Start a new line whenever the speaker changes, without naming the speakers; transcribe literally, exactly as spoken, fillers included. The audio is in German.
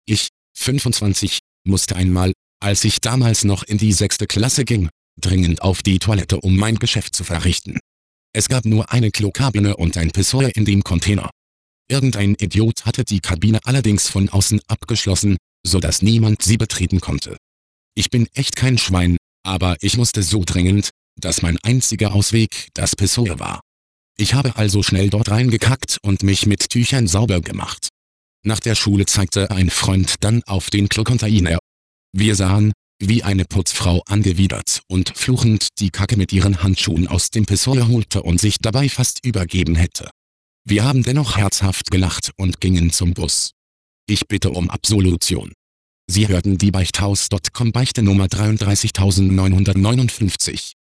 Ich, fünfundzwanzig, musste einmal, als ich damals noch in die sechste Klasse ging, dringend auf die Toilette, um mein Geschäft zu verrichten. Es gab nur eine Klokabine und ein Pissoir in dem Container. Irgendein Idiot hatte die Kabine allerdings von außen abgeschlossen, so dass niemand sie betreten konnte. Ich bin echt kein Schwein, aber ich musste so dringend, dass mein einziger Ausweg das Pissoir war. Ich habe also schnell dort reingekackt und mich mit Tüchern sauber gemacht. Nach der Schule zeigte ein Freund dann auf den Klo-Container. Wir sahen, wie eine Putzfrau angewidert und fluchend die Kacke mit ihren Handschuhen aus dem Pissoir holte und sich dabei fast übergeben hätte. Wir haben dennoch herzhaft gelacht und gingen zum Bus. Ich bitte um Absolution. Sie hörten die Beichthaus Punkt com Beichte Nummer dreiunddreißigtausendneunhundertneunundfünfzig.